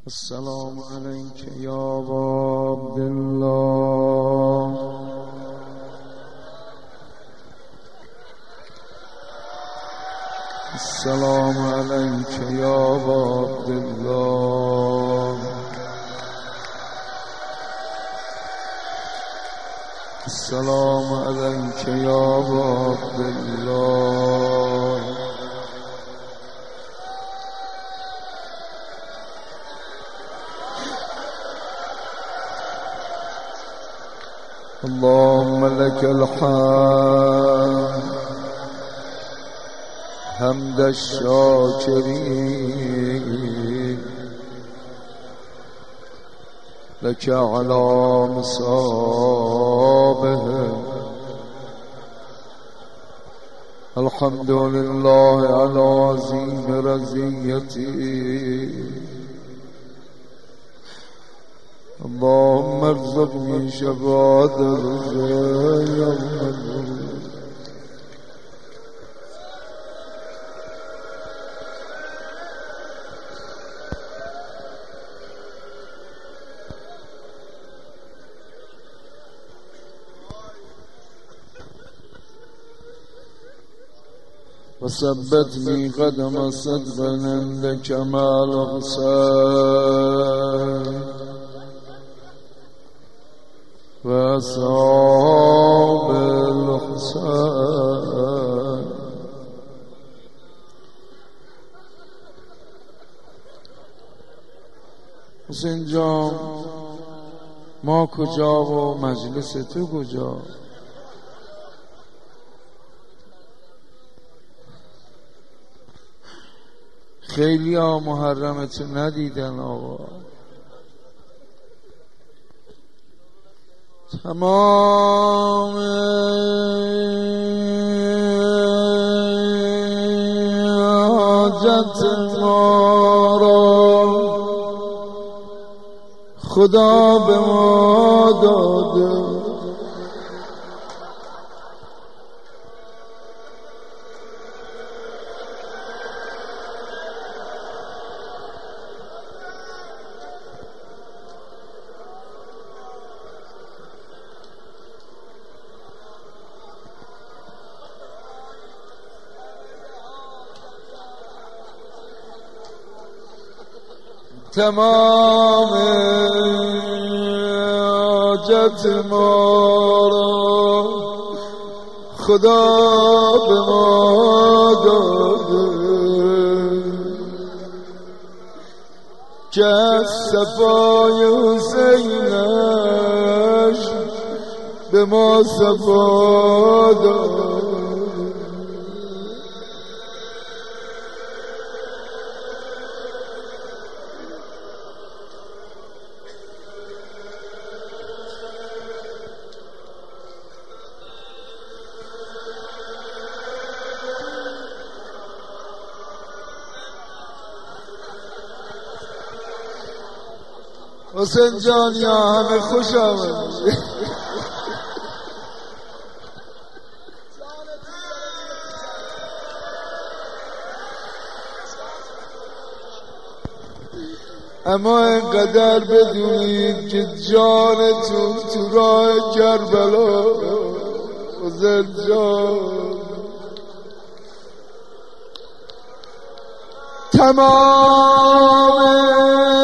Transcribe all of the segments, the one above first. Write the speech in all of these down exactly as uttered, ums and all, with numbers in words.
السلام عليك يا أبا عبد الله. السلام عليك يا أبا عبد الله. السلام عليك يا أبا عبد الله. اللهم لك الحمد حمد الشاكرين، لك على مصابهم. الحمد لله على عظيم رزيتي. اللهم ارزقني شفاعة الرجال يوم الدين. وثبتني قدم صدق عندك مع الحسين وأصحاب الحسين. حسین جان، ما کجا و مجلس تو کجا؟ خیلی ها محرمتو ندیدن آقا. تمام حاجت ما را خدا به ما داده. تمام حاجت ما را خدا به ما داده، که از صفای حسینش به ما صفا داده. حسین جان یا همه خوش آمدی. اما اینقدر بدونید که جانتون تو راه کربلا. حسین جان، تمام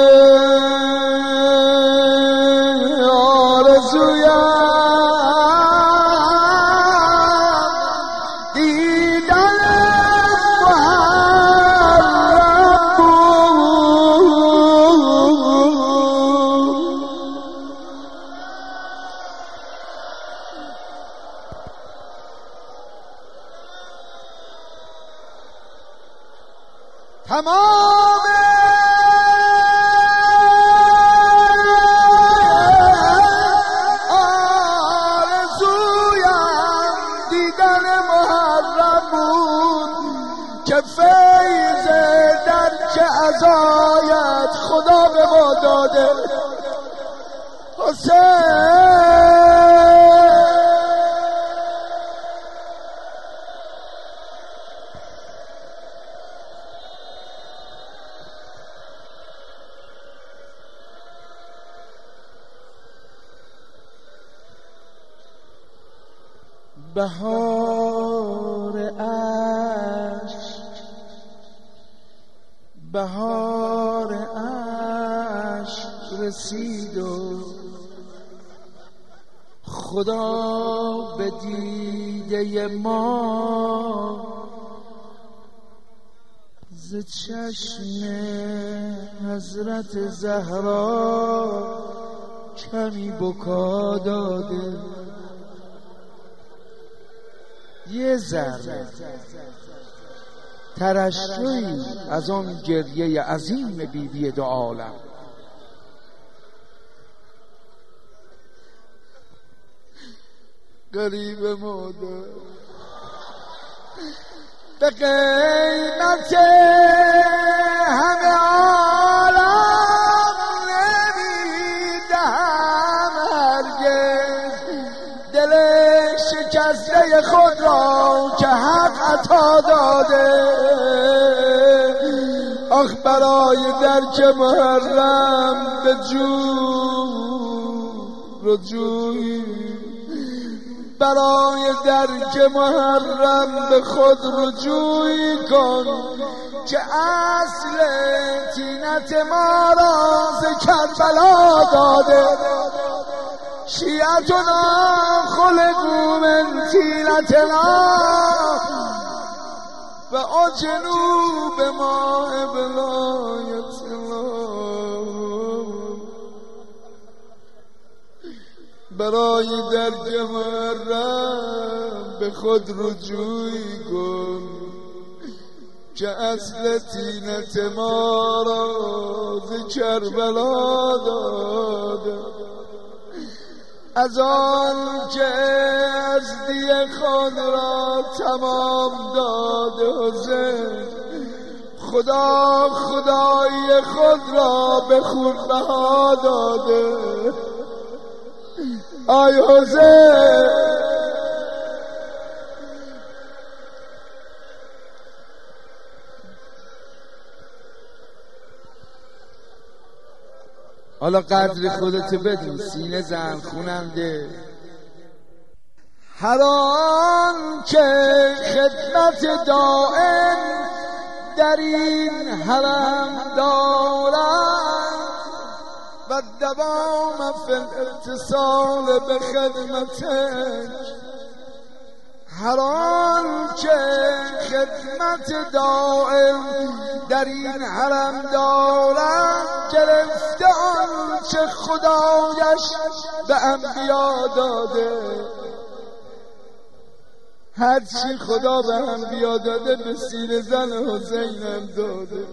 تمام آرزویم دیدن محرم بود، که فیض درک عزایت خدا به ما داده. حسین بهار عشق بهار عشق رسید و خدا به دیده ما ز چشم حضرت زهرا کمی بکا داده. یه ذره ترشحی از آن گریه عظیم بیبی دو عالم. غریب مادر به قیمت همه عالم نمیدهم هرگز دل شکسته خود را که حق عطا داده. آخ برای درک محرم به جور رجوعی، برای درک محرم به خود رجوعی کن که اصل طینت ما را ز کربلا داده. شیعتنا خلقوا من طینتنا و اجنوا بماء ولایت الله. برای درک محرم به خود رجوعی کن که اصل طینت ما را ز کربلا داده. از آن که ازدی خود را تمام داده حسین، خدا خدایی خود را به خود بها داده. آی حسین حالا قدر خودت بدون، سینه زن خوننده. هر آن که خدمت دائم در این حرم دارد و دوام فی الاتصال به خدمتک، هر آن که خدمت دائم در این حرم دارد گرفته آن چه خدایش به انبیا داده. هرچی خدا به انبیا داده به سینه زن حسینم داده.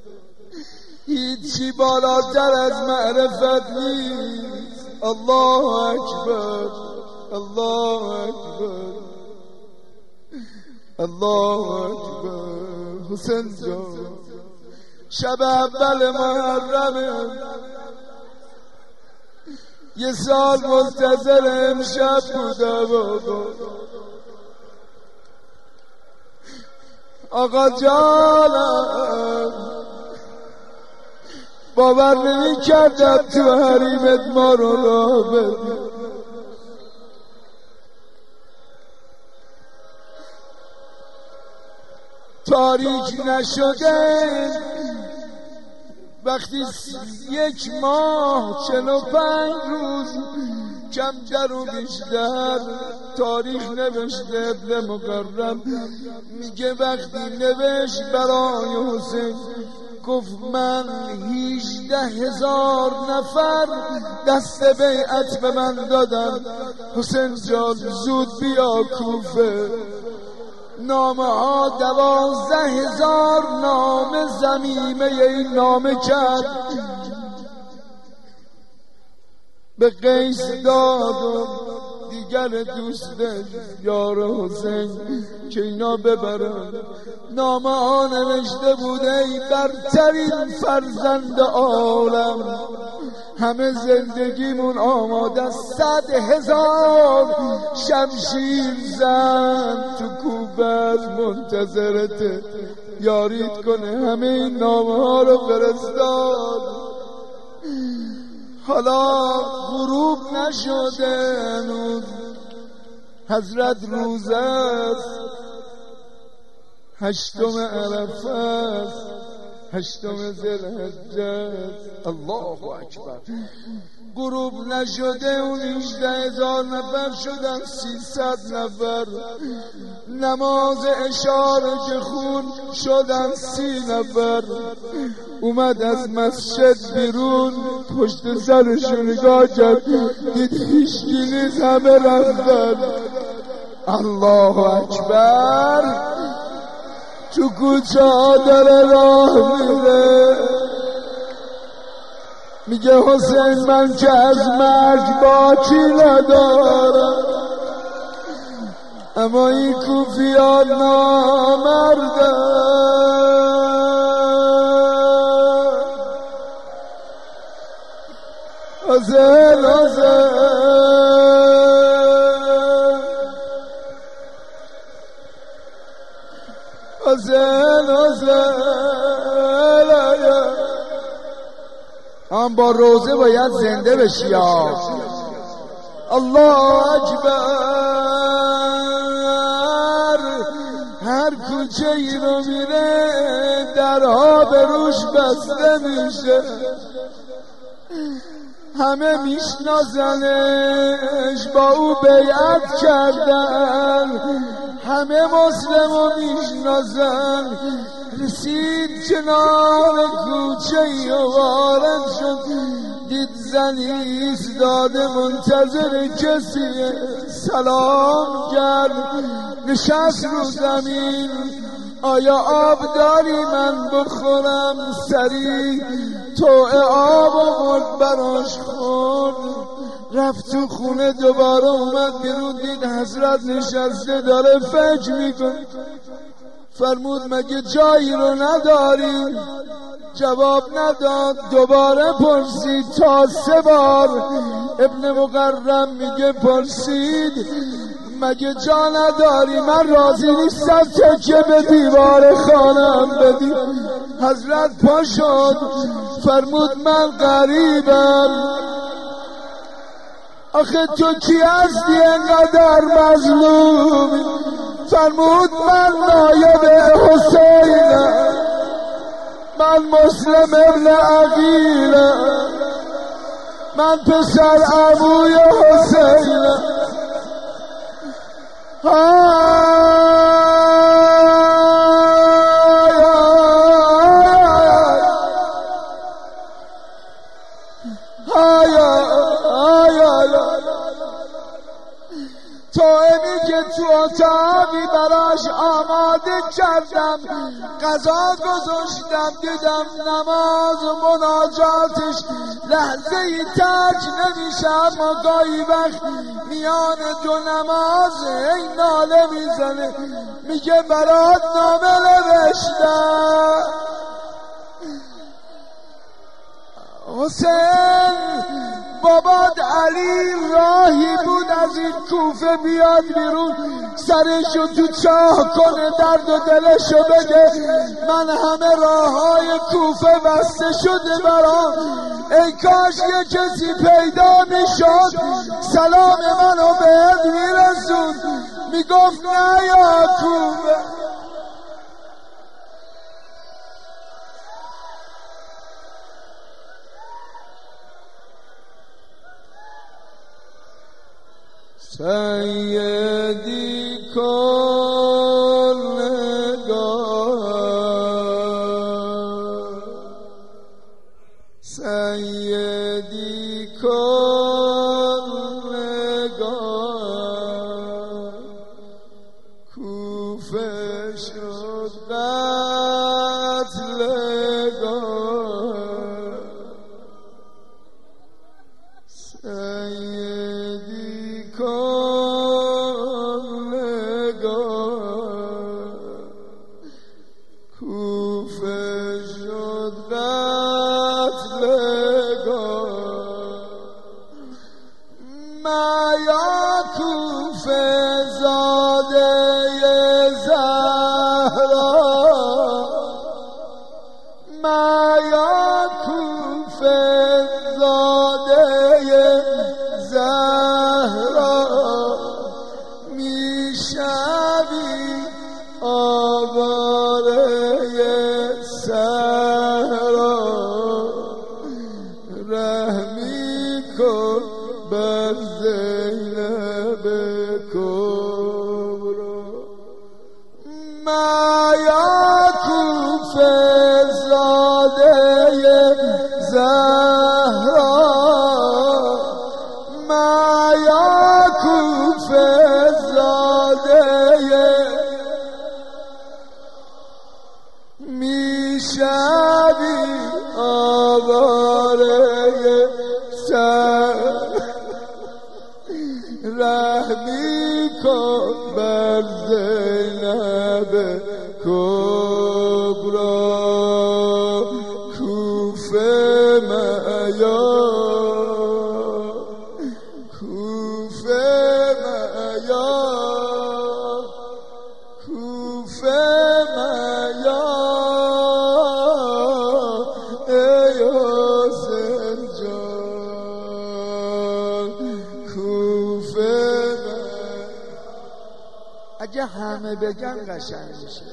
هیچی بالاتر از معرفت نیست. الله اکبر الله اکبر الله اکبر. حسین جان شب اول محرم یه سال منتظر امشب بودم. آقا جانم باور نمی کردم تو حریمت ما رو راه بدی. تاریک نشده وقتی یک ماه چل و پنج روز کمتر و بیشتر تاریخ نوشته ابن مقرم میگه وقتی نوشت برای حسین گفت من هیجده هزار نفر دست بیعت به من دادن. حسین جان زود بیا کوفه. نامه ها دوازده هزار نامه ضمیمه این نامه کرد به قیس داد و دیگر دوستش یار حسین که اینا ببرن. نامه ها نوشته بوده ای برترین فرزند عالم، همه زندگیمون آماده صد هزار شمشیر زن تو کوبت منتظرته یاریت کنه. همه این نامه ها رو فرستاد. حالا غروب نشده هنوز، حضرت روز است، هشتم عرفه است، هشتم ذوالحجه. الله اکبر. غروب نشده و هجده هزار نفر شدن سیصد نفر. نماز عشاء که خون شدن سی نفر. اومد از مسجد بیرون، پشت سرشون نگاه کرد، دید هیچکی نیست، همه رفتن. الله اکبر. تو کوچه ها داره راه میره، میگه حسین من که از مرگ باکی ندارم، اما این کوفیان نامردن. حسین حسین حسین حسین هم با روزه باید زنده بشی. الله اکبر. هر کوچه ای رو میره درها به روش بسته میشه، همه میشناسنش، با او بیعت کردن، همه مسلم رو میشناسن. رسید کنار کوچه ای و وارد شد، دید زنی ایستاده منتظر کسیه، سلام کرد، نشست رو زمین. آیا آب داری من بخورم؟ سریع توی آب آورد براش خورد. رفت تو خونه، دوباره اومد بیرون، دید حضرت نشسته داره فکر میکن. فرمود مگه جایی رو نداری؟ جواب نداد. دوباره پرسید تا سه بار. ابن مقرم میگه پرسید مگه جا نداری؟ من راضی نیستم تکیه به دیوار خانم بدی. حضرت پا شد، فرمود من غریبم. آخه تو کی هستی انقدر مظلومی؟ فرمود من نایب حسینم، من مسلم ابن عقیلم، من پسر عموی حسینم. توئمی که تو اتاقی براش آماده کردم، غذا گذاشتم، دیدم نماز و مناجاتش لحظه ای ترک نمیشه، اما گاهی وقت میان دو نماز این ناله میزنه، میگه برات نامه نوشتم. حسین بابات علی راهی بود از این کوفه بیاد بیرون، سرشو تو چاه کنه، درد و دلشو بگه. من همه راه های کوفه بسته شده برام، ای کاش یه کسی پیدا میشد سلام منو بهت میرسون. میگفت نه یا کوفه. سیدی کن نگاه، سیدی کن نگاه، کوفه شد قتلگاه. سیدی کن نگاه، کوفه شد قتلگاه. مایا کوفه زاده زهرا، مایا کوفه زاده زهرا، رحمی کن بر زینب کبرا کوفه میا کوفه میا کوفه میا ای حسین جان کوفه اگه همه بگن قشنگ میشه.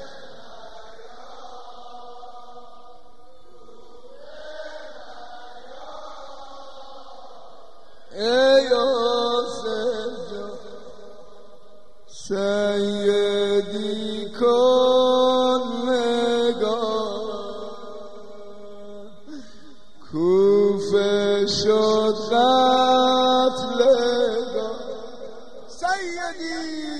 ای حسین جان سیدی کن نگاه کوفه شد قتلگاه سیدی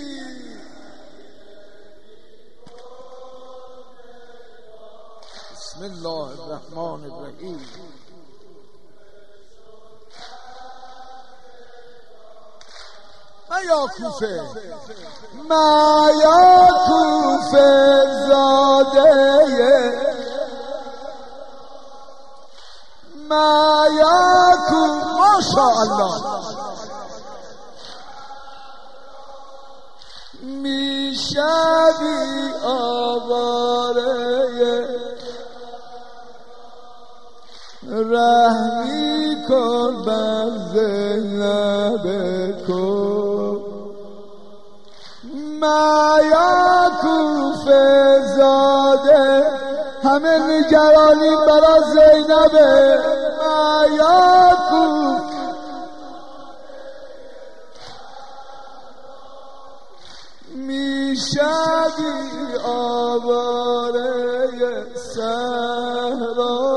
بسم الله الرحمن الرحیم. میا کوفه میا کوفه زاده میا کوفه ماشاءالله میشوی آواره رحمی کن بر زینب کن میا کوفه زاده همه نگرانی برا زینبه میا کوفه میشوی آواره صحرا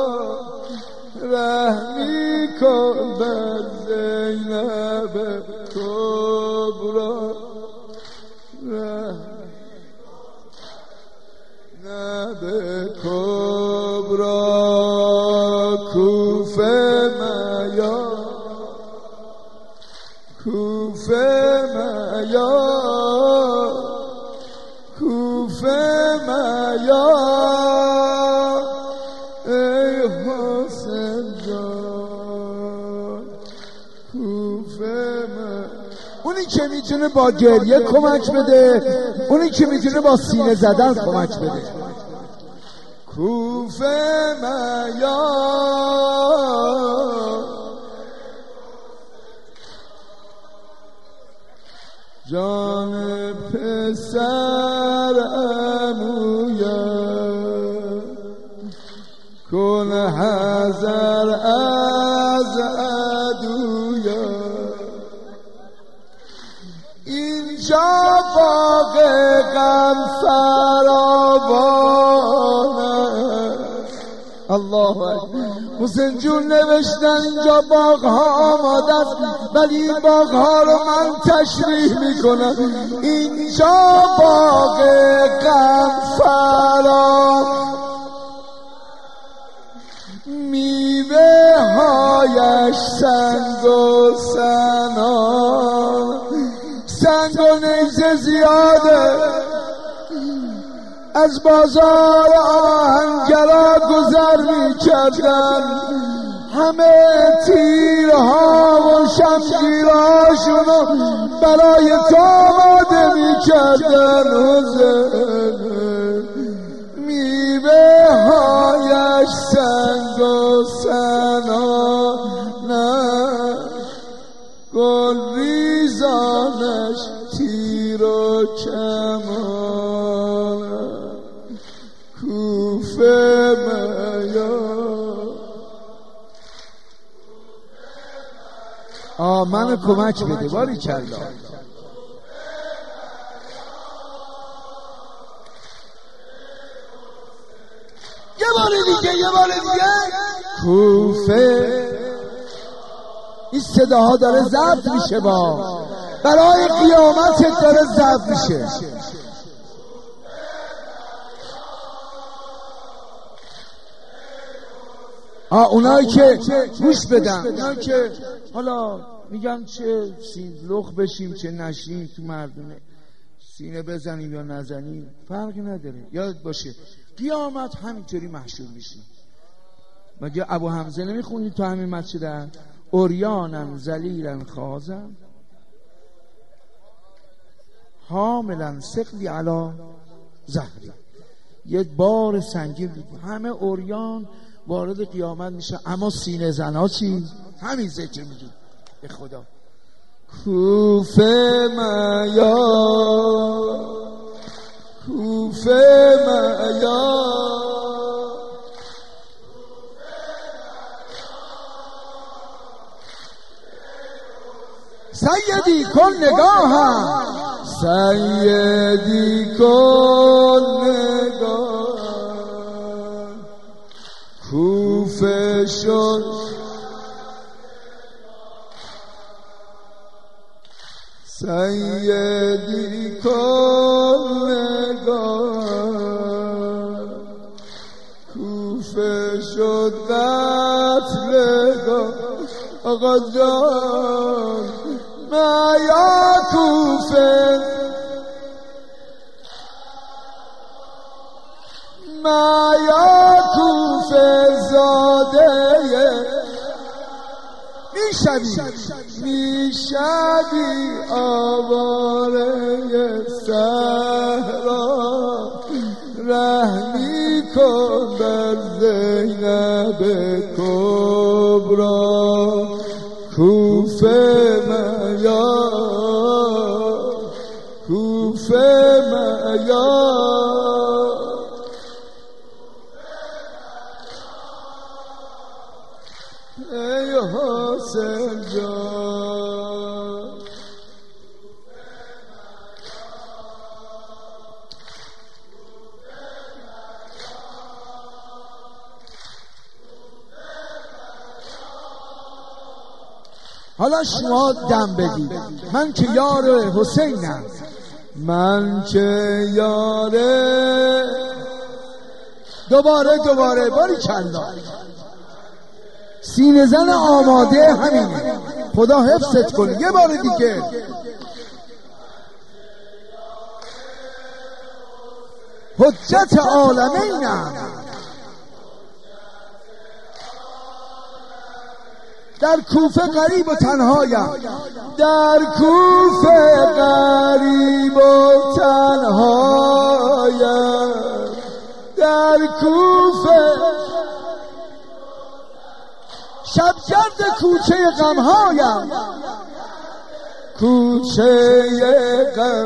رحمی کن بر زینب کبرا زینب کبرا کوفه میا کوفه میا کوفه میا ای حسین جان کوفه میا. اونی که میتونه با گریه کمک بده، اونی که میتونه با سینه زدن کمک بده. کوفه میا جان پسر عمویا کن حذر از عدویا اینجا باغ غم فراوانه. الله اکبر. حسین جون نوشتن اینجا باغ ها آماده است ولی این باغ ها رو من تشریح میکنم. اینجا باغ غم فراوانه میوه هایش سنگ و سنان سنگ و نیزه زیاده از بازار آهنگرا گذر می کردن همه تیرها و شمشیرهاشونو برای تو آماده می کردن. میوه هایش سنگ و سنانه گل ریزانش تیر و کمانه کوفه میا. آه منو کمک بده باری کلا. یه بار دیگه یه بار دیگه کوفه. این صداها داره ضبط میشه با برای قیامت داره ضبط میشه. آه اونایی که گوش بدن، اونایی که حالا میگن چه لخ بشیم چه نشیم تو مردونه، سینه بزنیم یا نزنیم فرقی نداره. یاد باشه قیامت همینطوری محشور میشیم. مگه ابو حمزه نمیخونی تو همین مسجد؟ اوریانن ذلیلن خازن حاملن ثقلی علی ظهری. یه بار سنگین بود، همه اوریان وارد قیامت میشه، اما سینه زنا چی؟ همین ذکر میگی به خدا. کوفه میا کوفه میا سیدی کن نگاهم سیدی کن نگاهم کوفه شد سیدی کن نگاهم کوفه شد قتلگاه آقا جان میا کوفه میا کوفه زاده میشوی میشوی آواره صحرا رحمی کن بر زینب کبرا کوفه میا کوفه میا ای حسین جان حالا شما دم بدید من که یار حسینم، من که یار دوباره دوباره باری کلا سینه زن آماده همینه. خدا حفظت کنه. یه بار دیگه حجت عالمینم در کوفه غریب و تنهایم در کوفه غریب و تنهایم در کوفه شبگرد کوچه غمهایم کوچه غم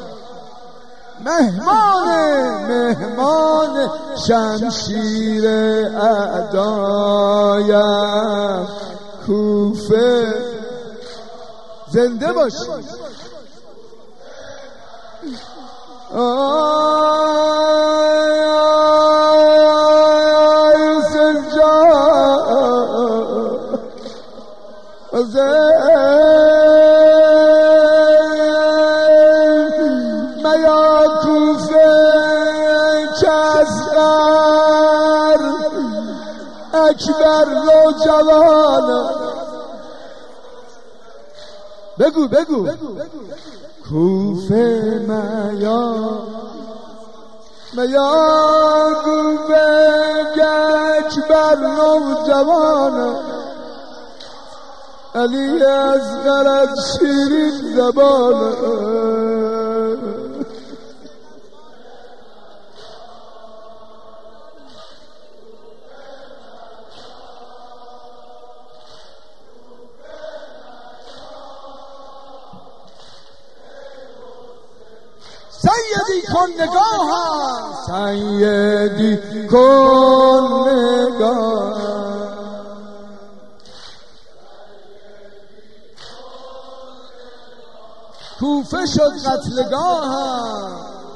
مهمان مهمان شمشیر اعدایم کوفه زنده باش. آی سنجا میا کوفه کسر اکبر رو جوان بگو بگو کوفه میا میا کوفه اکبر رو جوان علی اصغرت شیرین زبان سیدی کن نگاهم سیدی کن نگاهم کوفه شد قتلگاهم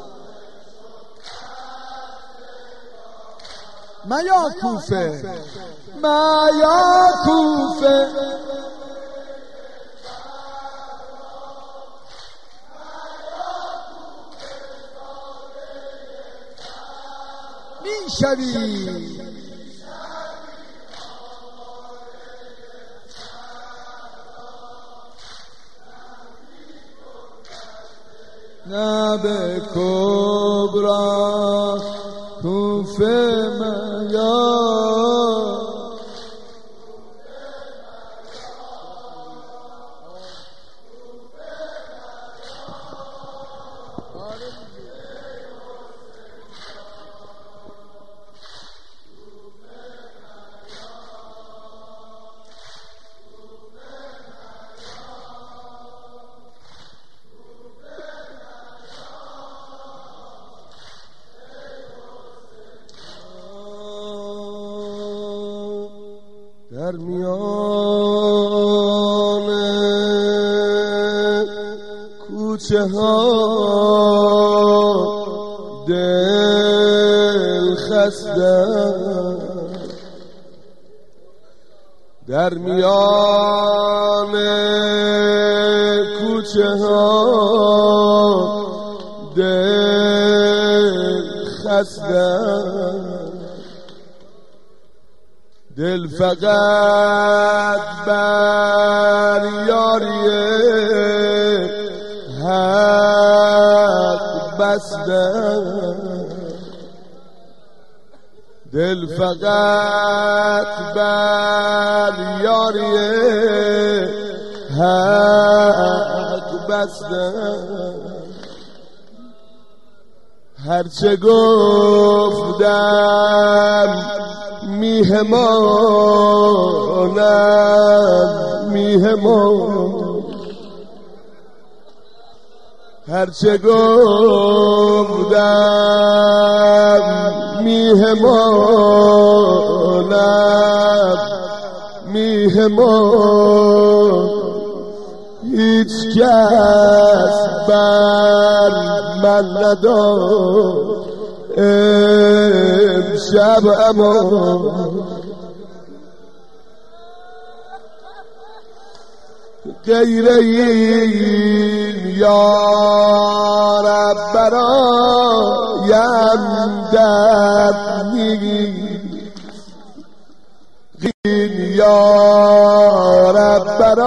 میا کوفه میا کوفه میشوی نه به کبرا کوفه میار در میان کوچه ها دل خسته، در میان کوچه ها دل خسته، دل فقط بر یاری حق بسته، دل فقط بر یاری حق بسته، هرچه گفتم میهمانم میهمان، هرچه گفتم میهمانم میهمان، هیچ کس بر من نداد امشب امان، غیر این یارب برایم دد نیست، این یارب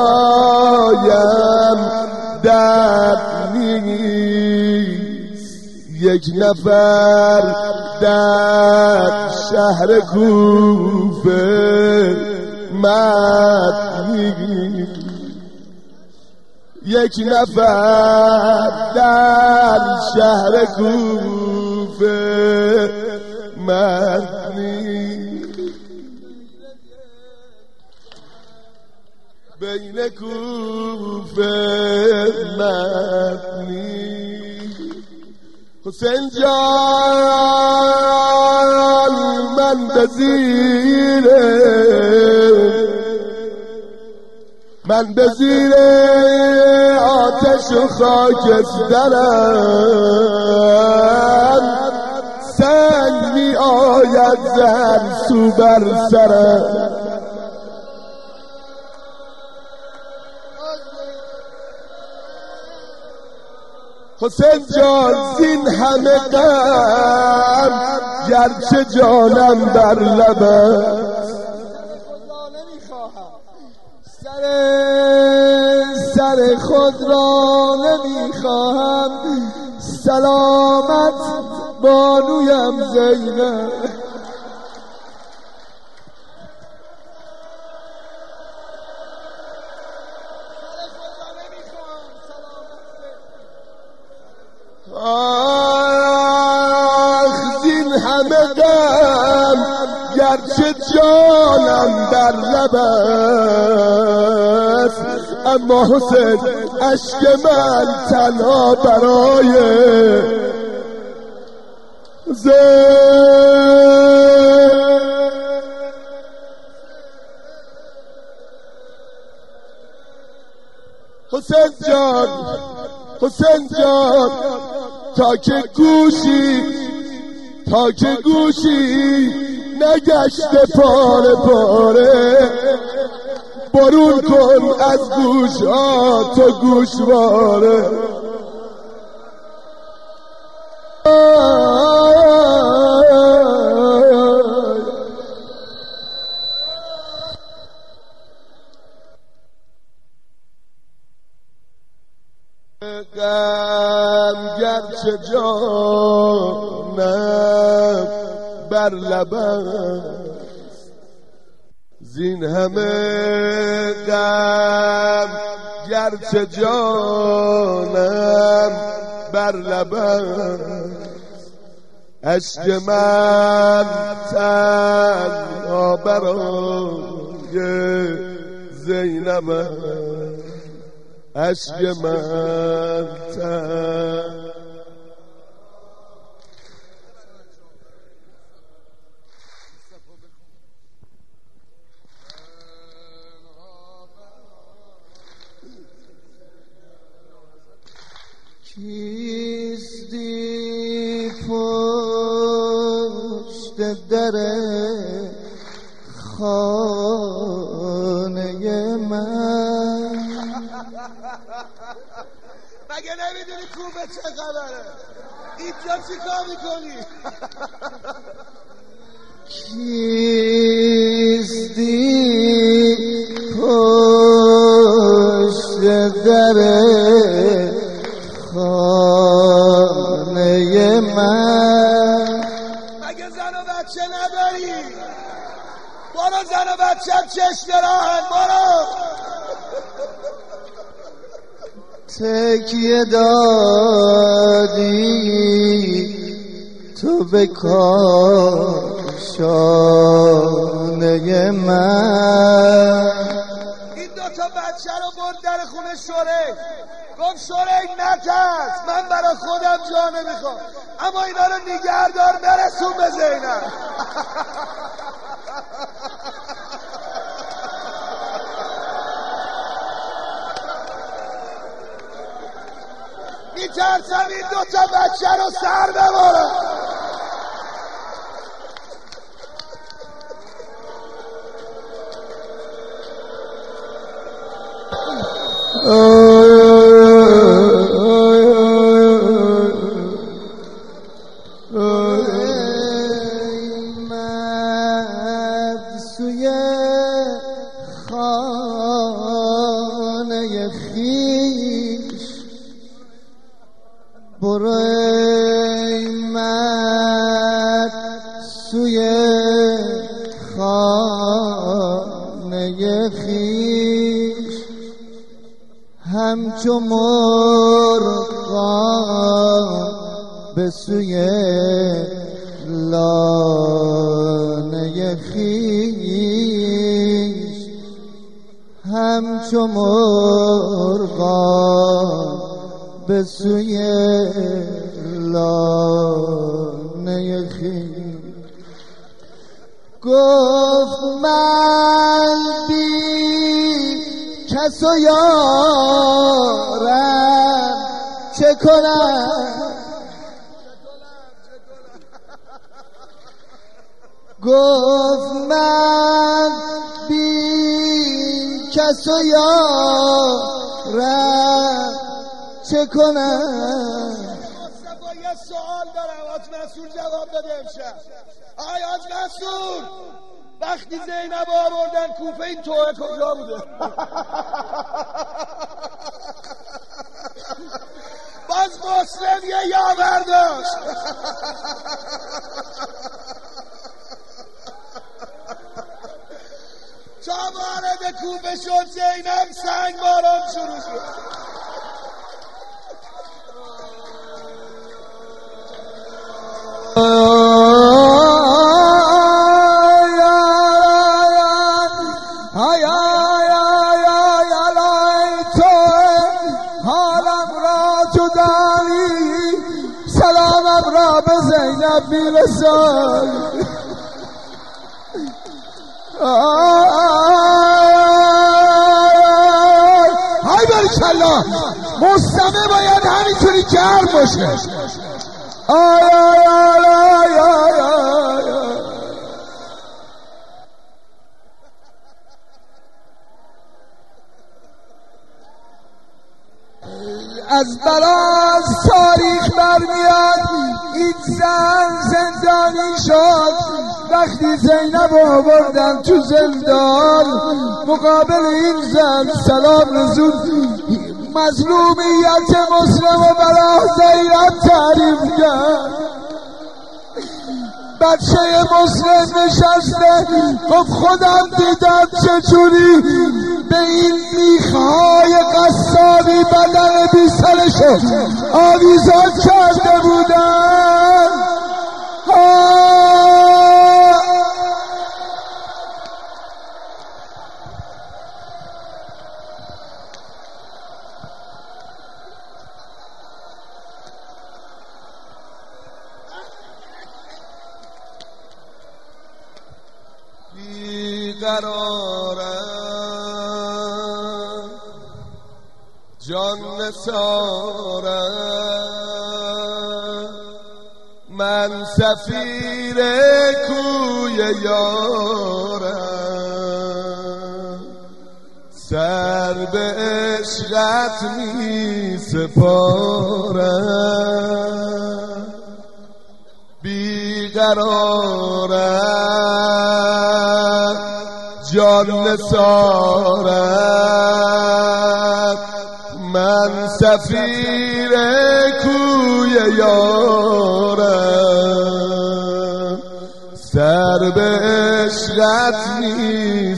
برایم دد نیست، یک نفر در شهر کوفه مرد نیست، یک نفر در شهر کوفه مرد نیست، بین کوفه مرد نیست. حسین جان من به زیر من به زیر آتش و خاکسترم، سنگ می آید زر سو بر سرم، حسین جان زین همه غم گرچه جانم بر لبم، سر سر خود را نمیخواهم، سلامت بانویم زینب، آخ زین همه غم گرچه جانم در لب است، اما حسین اشک من تنها برای حسین جان حسین جان تا که گوشی تا که گوشی نگشته پاره پاره، برون کن از گوشات و گوشواره، غم گرچه جانم بر لبم، زین همه غم گرچه جانم بر لبم، اشک من تنها برای زینبم، اشک من تنها. کیستی پشت در خانه من؟ مگه نمیدونی کوبه چه خبره؟ اینجا چی کار میکنی؟ کیستی پشت در خانه من؟ مگه زن و بچه نداری؟ برو زن و بچه هم چشم راهن، برو. تکیه دادی تو به کاشانه من؟ این دوتا بچه رو برد در خونه شورک، گفت شورک نترس، من برای خودم جا نمیخوام، اما اینا رو نگهدار برسون به زینب. میترسم این دوتا بچه رو سر ببرم. مرد سوی خانه خویش برو، ای مرد سوی خانه خویش، همچو مرغان به سوی لانه خویش، همچو مرغان به سوی لانه خویش. گفت من بی کس و یارم چه کنم؟ گفت من بی کس و یارم چه کنم؟ مصطفی یه سوال دارم، حاج منصور جواب داده امشب. آی حاج منصور، وقتی زینب آوردن کوفه این توه کجا بوده؟ باز مسلم یه یاور داشت. تا وارد کوفه شد زینب سنگ باران شروع شد. سلامم را به زینب میرسان. های بارکالله، مستمع باید همینطوری گرم باشه. آی آی آی آی آی آی. از براز تاریخ برمیاد این زن زندانی شد وقتی زینب آوردن تو زندان. مقابل این زن سلام رسول مظلومیت مسلم و برای زیرت تعریف کرد. بچه مسلم نشسته گفت خودم دیدم چجوری به این میخهای قصابی بدن بی سرشو آویزان کرده بودن. بیقرارم جان نثارم من سفیر کوی یارم سر به عشقت می سپارم بیقرارم جان نثارم من سفیر کوی یارم سر به عشقت می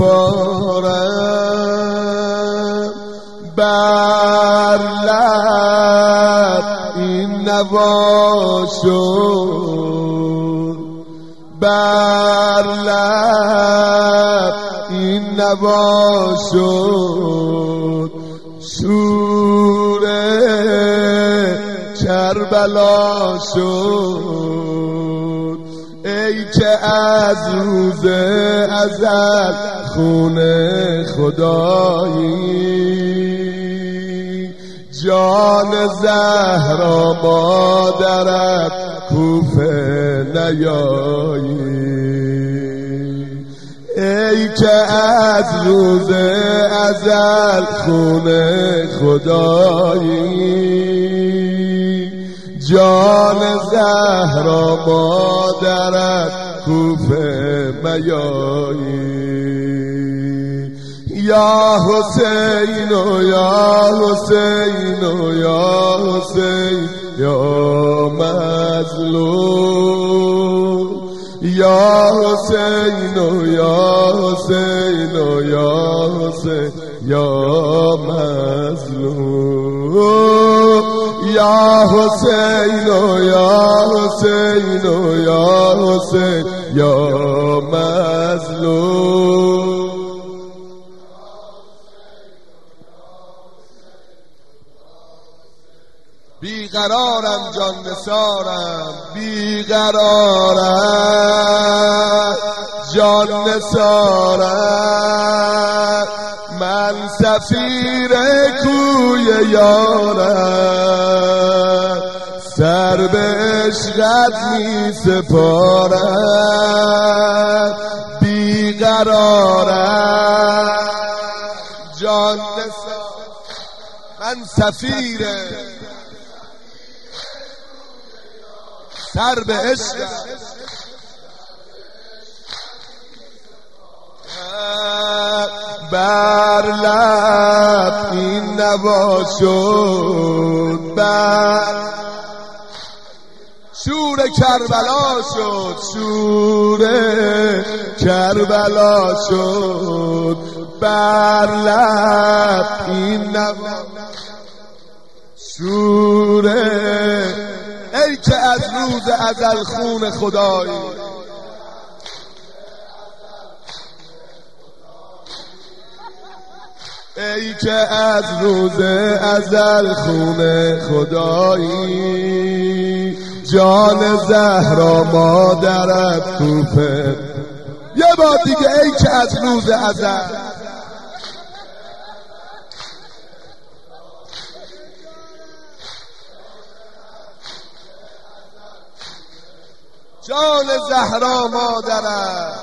سپارم بر لب این نوا شد بر لب این نوا شد شور کربلا شد ای که از روز ازل خون خدایی جان زهرا مادرت کوفه نیایی ای که از روز ازل خون خدایی جان زهرا مادرت کوفه میایی یا حسین و یا حسین و یا حسین یا مظلوم یا حسین و یا حسین و یا حسین یا مظلوم یا حسین و یا حسین و یا حسین یا مظلوم بیقرارم جان نثارم بیقرارم جان نثارم من سفیر کوی یارم سر به عشقت می سپارم بیقرارم جان نثارم من سفیر سر به عشقت بر لب این نوا شد بر شور کربلا شد شور کربلا شد بر لب این نوا شور ای که از روز ازل خون خدایی ای که از روز ازل خون خدایی جان زهرا مادرت کوفه یه بار دیگه ای که از روز ازل جان زهرا مادرت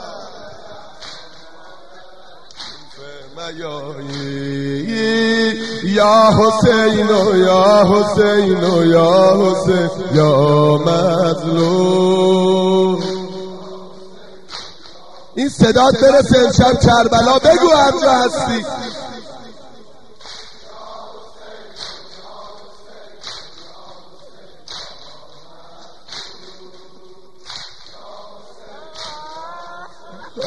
یا حسین و یا حسین و یا حسین یا مظلوم این صدات برسه امشب کربلا بگو هر جا هستی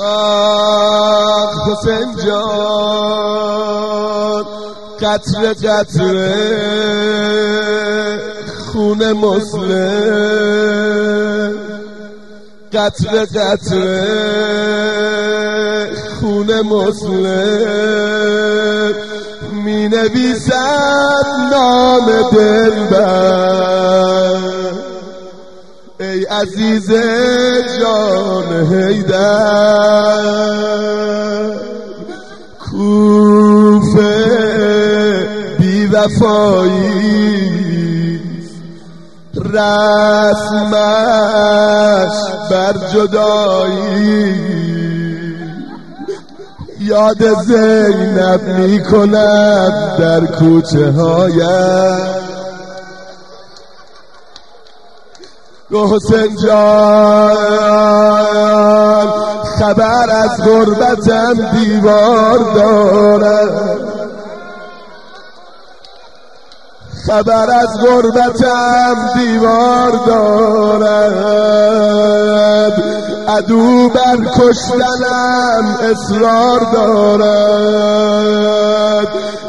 آه حسین جان قطره قطره خون مسلم قطره قطره خون مسلم می نویسد نام دلبر ای عزیز جان حیدر کوفه بی وفایی رسمش بر جدایی یاد زینب می کند در کوچه هایش حسین جان خبر از غربتم دیوار دارد خبر از غربتم دیوار دارد عدو بر کشتنم اصرار دارد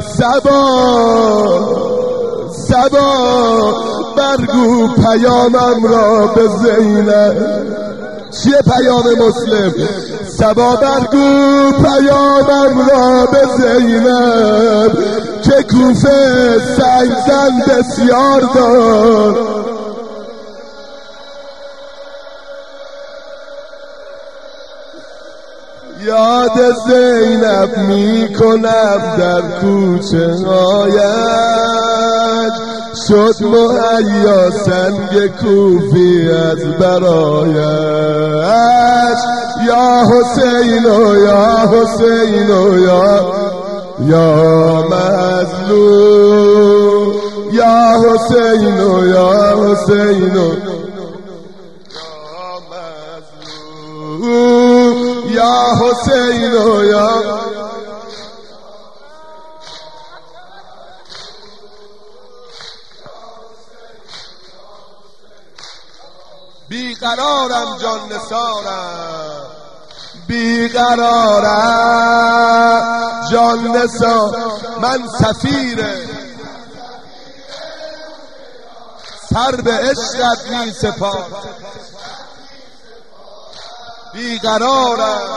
صبا صبا برگو پیامم را به زینب چیه پیام مسلم صبا برگو پیامم را به زینب که کوفه سنگ زن بسیار دار یاد زینب می کنم در کوچه هایش شد مهیا سنگ کوفی از برایش یا حسین و یا حسین و یا یا مظلوم یا حسین و یا حسین و یا حسین و یا بیقرارم جان نثارم بیقرارم جان نثار من سفیر سر به عشقت می سپارم بیقرارم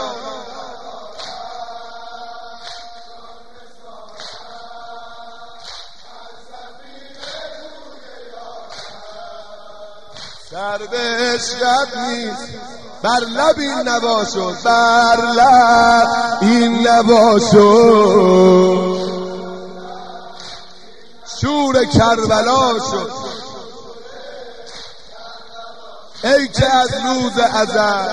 سر به عشقت نیست بر لب این نوا شد بر لب این نوا شد شور کربلا شد ای که از روز ازل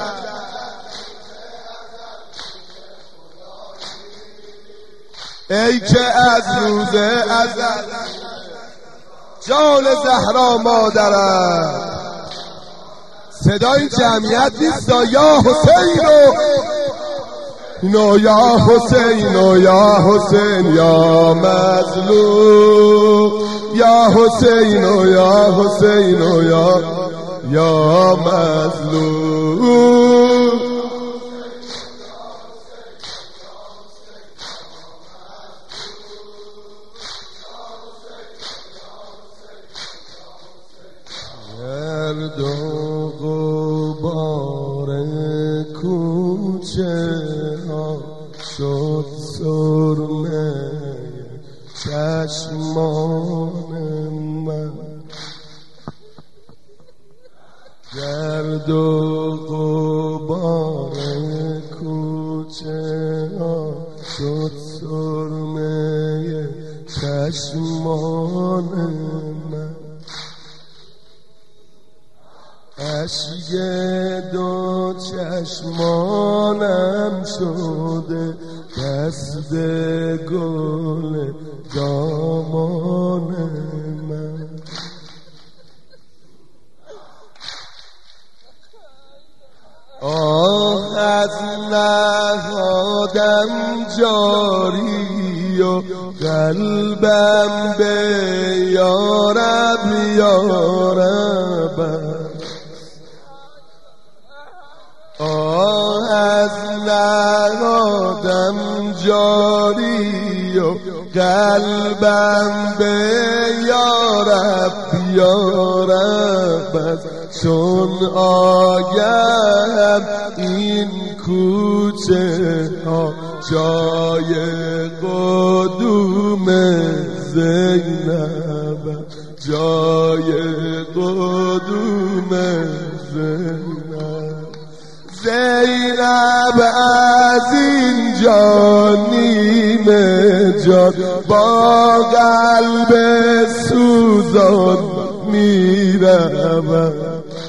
ای که از روز ازل جان زهرا مادرم صدای جمعیت نیست یا حسین و نو یا حسین و یا حسین یا مظلوم یا حسین و یا حسین و یا یا مظلوم گرد و غبار کوچه ها شد سرمه چشمان من گرد و غبار کوچه ها شد سرمه چشمان من اشک دو چشمانم شده دست گل دامان من آه از نهادم جاری و قلبم به یارب یارب آه از نهادم جاری و قلبم به یارب یارب است، چون آگهم این کوچه ها جای قدوم زینب، جای قدوم زینب. زینب از اینجا نیمه جان با قلب سوزان میرود،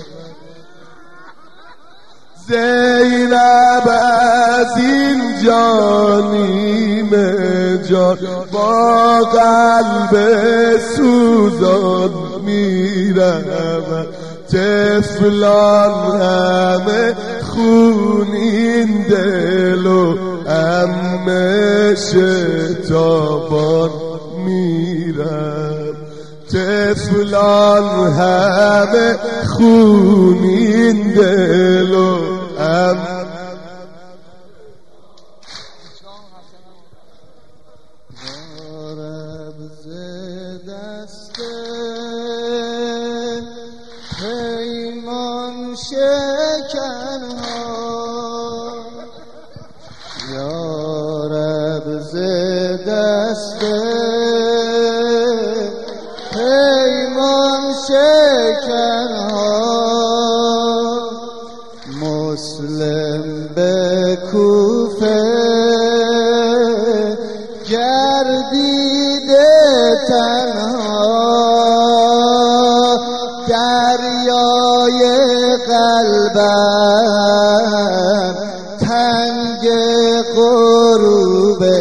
زینب از اینجا نیمه جان با قلب سوزان میرود. طفلان همه خونین دل و همه شتابان میرن، طفلان همه خونین دل و همه شکنها یارب ز دست پیمان شکنها، مسلم به کوفه گردیده تنها، دریای قلبم تنگ غروبه،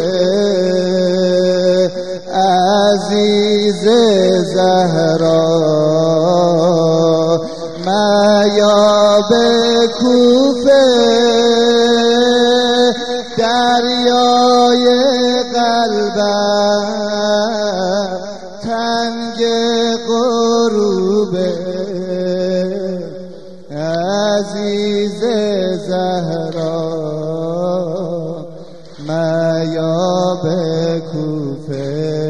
عزیز زهرا میاب کوفه، دریای قلبم تنگ غروبه، عزیز زهرا میاب کوفه.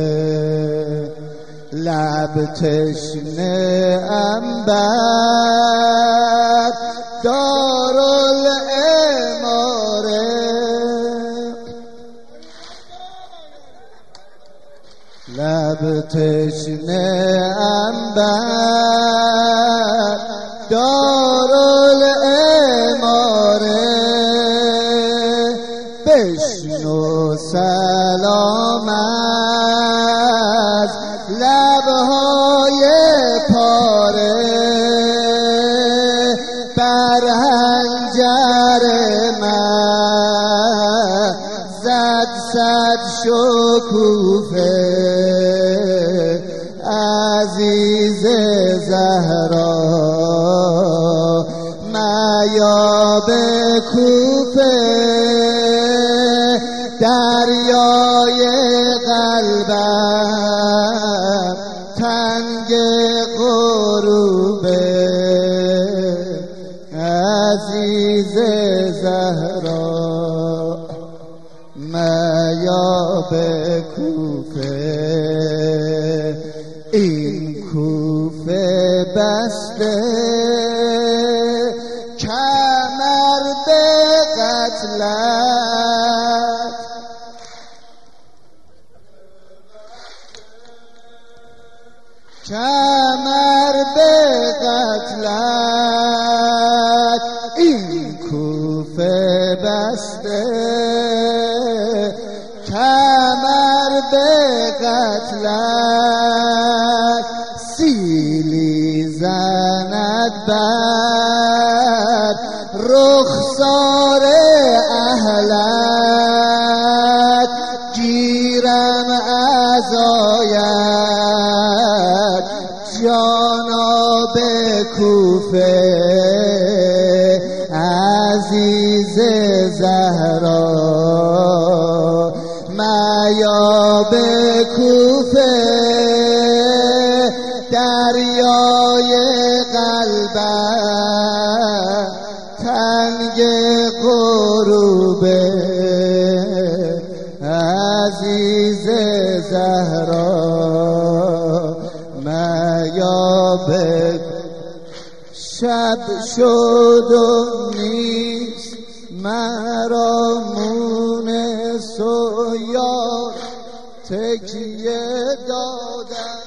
لب تشنه عنبر دارالعماره، لب تشنه عنبر دارالعماره، بشنو سلام از لبهای پاره، بر حنجر من زد صد شکوفه، عزیز زهرا میاب کوفه، دریای قلبم تنگ غروبه، عزیز زهرا میاب کوفه. این کوفه بسته کمر به قتلت، کمر به قتلت، این کوفه بسته کمر به قتلت، سیلی زند بر رخسار اهلت، گیرم عزایت جانا به کوفه، عزیز زهرا میاب کوفه، دریای قلبم تنگ غروبه، انگیز زهرا میابه شب شد و نیست مرا مونس و یار تکیه دادم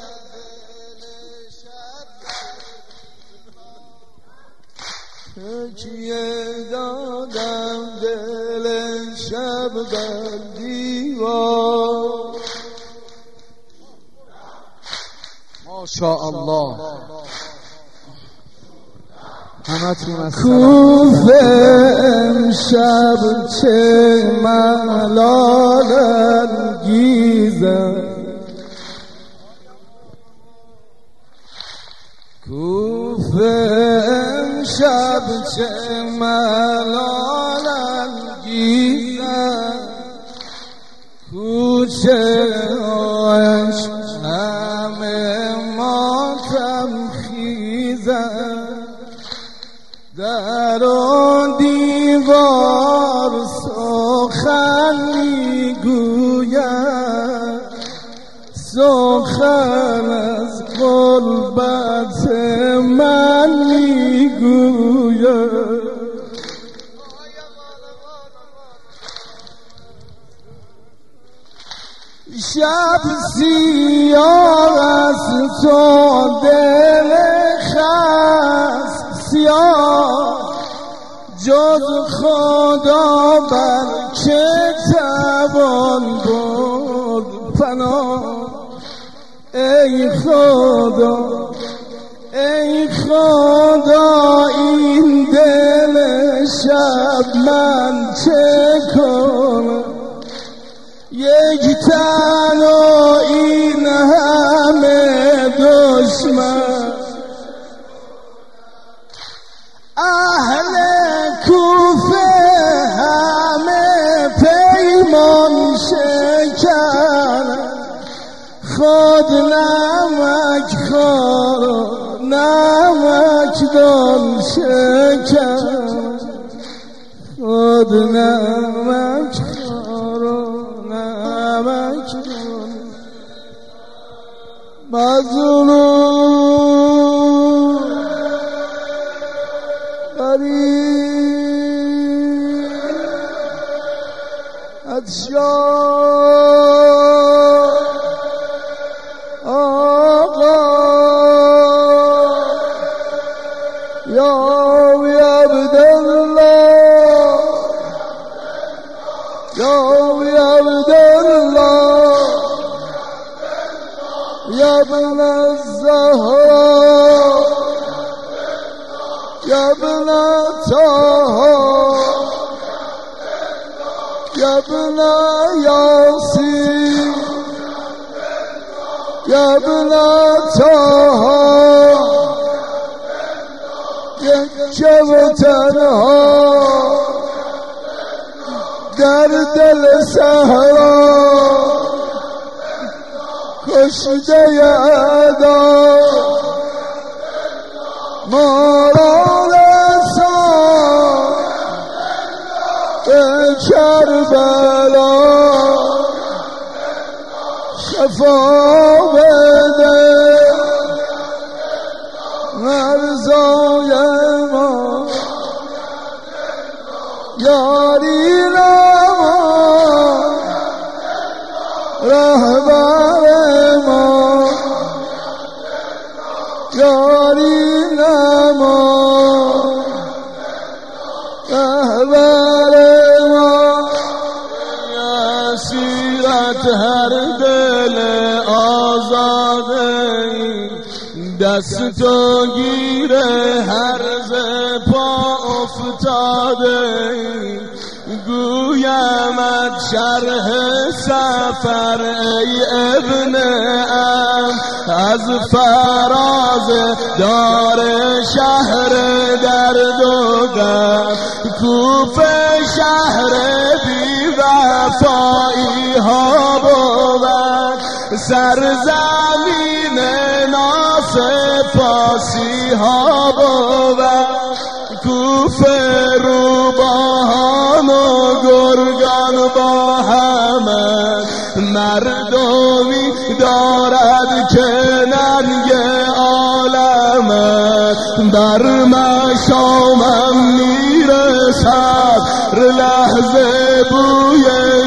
تکیه دادم دل شب بر دیوار. ماشاءالله همتون کوفه امشب چه ملال انگیزم کوفه امشب چه ملال انگیزم کوچه هاش همه ماتم خیزم در و دیوار سخن میگوید سخن از غربت من میگوید شب سیاه است تو دل خست سیاه جز خدا بر که توان برد پناه. ای خدا ای خدا این دل شب من چه کنم یک تن و این همه دشمن. اهل کوفه همه پیمان شکن خود نمک خور نمک دان شکن خود نمک خور نمک دان مظلوم غریب عطشان آقا یا عبدالله یا عبدالله یا ابن الزهرا یا ابن طه یا ابن یاسین یا ابن طه یک و تنها در دل صحرا کشته اعدا ما را رسان به کربلا شفا بده مرزای ما یاری نما رهبر ما یاری نما رهبر ما. اسیرت هر دل آزاده دست و گیره هر ز پا افتاده گویمت شرح سفر ای ابن ام از فراز دار شهر درد و غم کوفه شهر بی وفایی ها بود سرزمین ناسپاسی ها بود کوفه روباهان و گرگان با همه مردمی دارد که ننگ عالمت بر مشامم میرسد لحظه بوی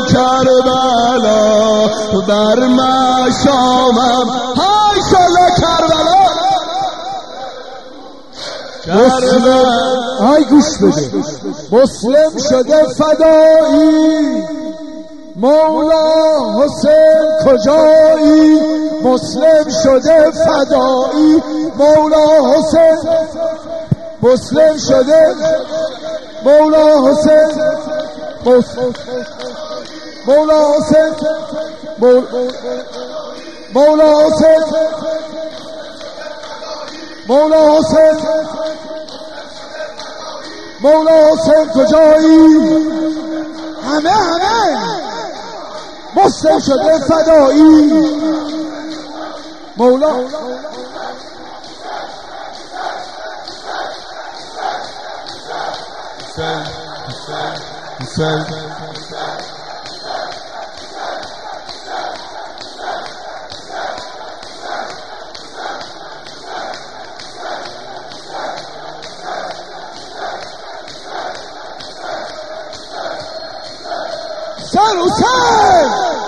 کربلا بر مشامم های شالا کربلا مسلم های گوش بده مسلم شده فدایی مولا حسین کجایی مسلم شده فدایی مولا حسین مسلم شده مولا حسین مولا حسین مولا حسین مولا حسین مولا حسین کجایی همه همه مسلم شده فدایی مولا حسین حسین سر حسین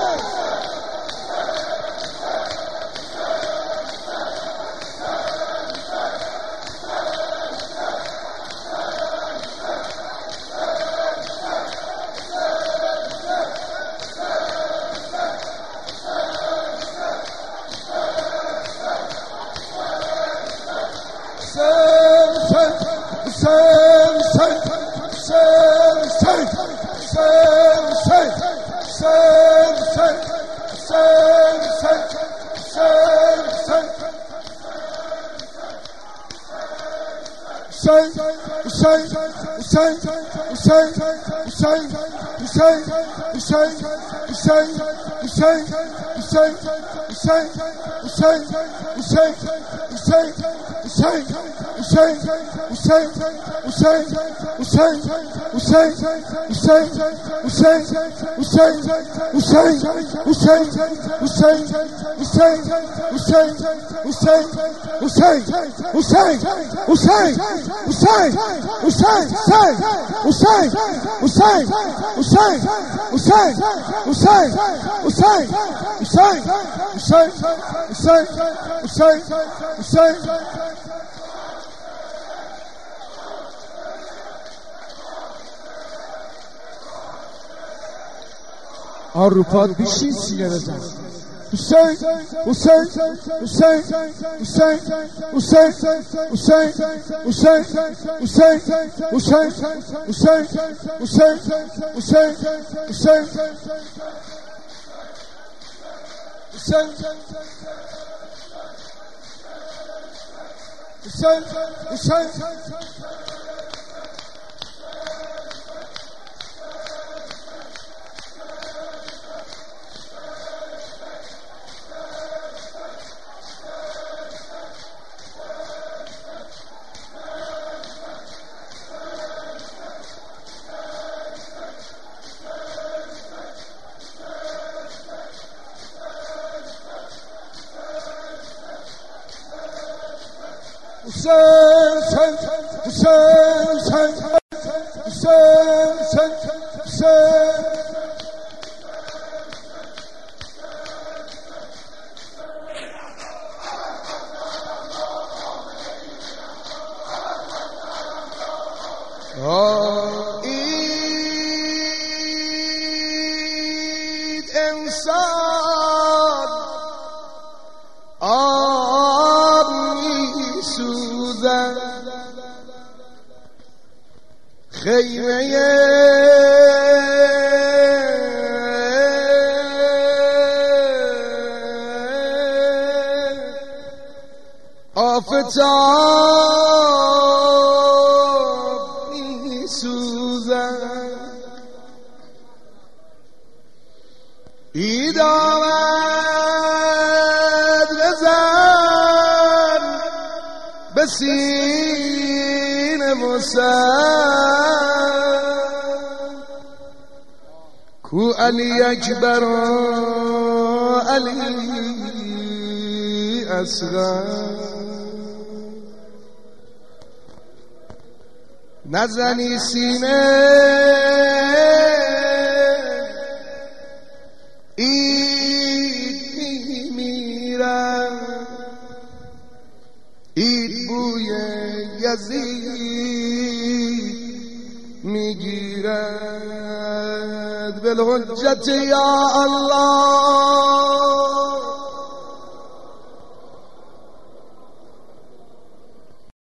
آروپات بیشین سینه بزن حسین حسین حسین حسین حسین حسین حسین حسین حسین حسین حسین حسین حسین حسین حسین حسین انسان آب می سوزد خیمه آفتاب می سوزد عید آمد بزن به سینه مسن کو علی اکبر علی اصغر نزنی سینه اید میمیرم اید بوی یزید میگیرد بالحجت یا الله